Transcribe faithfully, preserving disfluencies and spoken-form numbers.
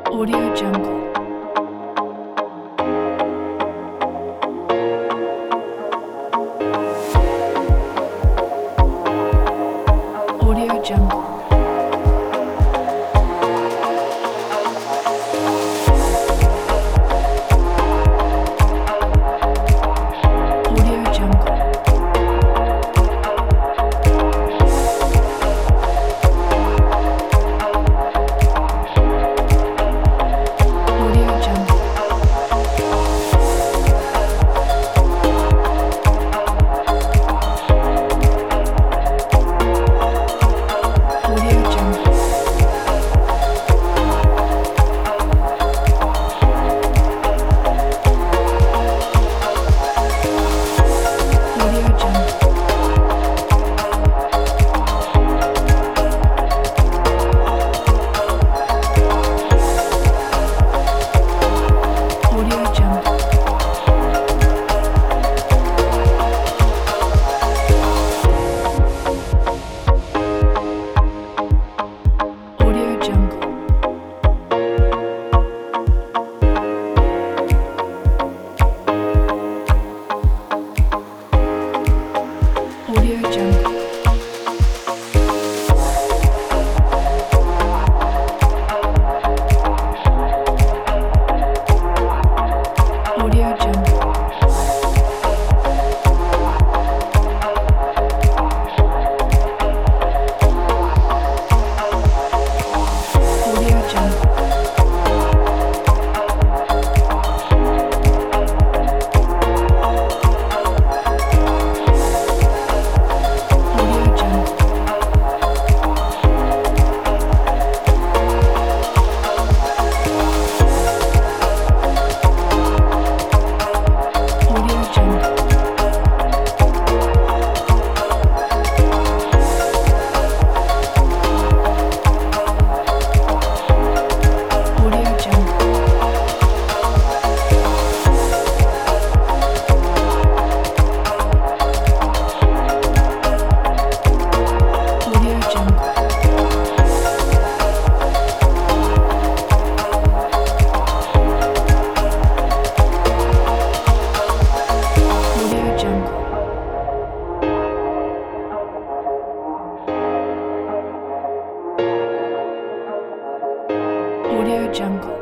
Audio Jungle. Audio Jungle. Audio Jungle. Audio Jungle. Audio Jungle. Audio Jungle. Audio Jungle. Audio Jungle. Audio Jungle. Audio Jungle. Audio Jungle. Audio Jungle. Audio Jungle. Audio Jungle. Audio Jungle. Audio Jungle. Audio Jungle.